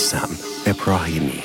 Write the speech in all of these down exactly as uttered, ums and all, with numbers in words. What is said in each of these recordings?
رستم ابراهیمی.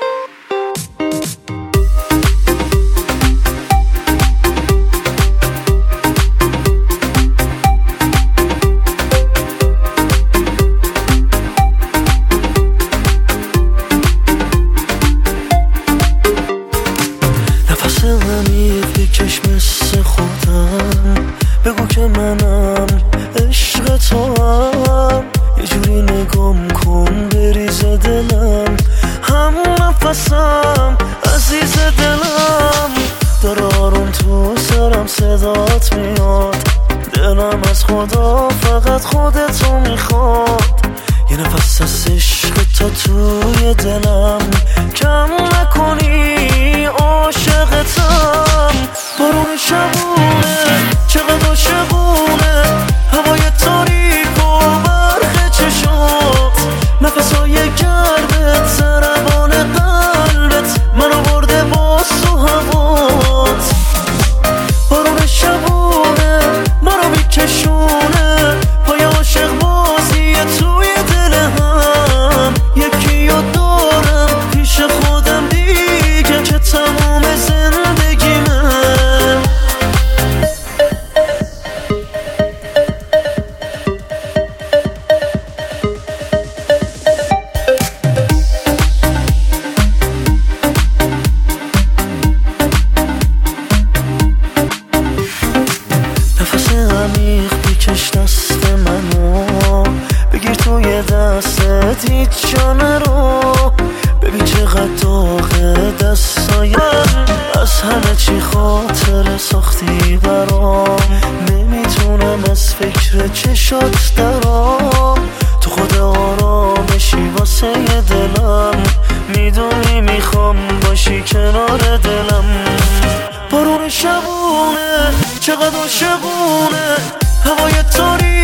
نفس عمیق بکش مثل خودم، بگو که منم عشق تو هم، یه جوری نگام کن بریز دلم، هم نفسم عزیز دلم، داره آروم تو سرم صدات میاد، دلم از خدا فقط خودتو میخواد، یه نفس از عشق تا توی دلم، کم نکنی عاشقتم. بارون شبونه چقدر عاشقونه، هوای تاریک و برق چشات، نفسای گردت ضربان قلبت، منو برده باز تو هوات. بارون شبونه منو میکشونه، پای عاشق بازی توی دل هم، یکی رو دارم پیش خودم دیگه که تمام زندگیمه. نفس عمیق بکش دست منو، بگیر توی دستت هیچ جا نرو، ببین چقدر داغه دستای من، از همه چی خاطر ساختی برام، نمیتونم از فکر چشات درام، تو خود آرامشی واسه دلم، میدونی میخوام باشی کنار دلم. بارون شبونه چقدر عاشقونه، هوای تاریک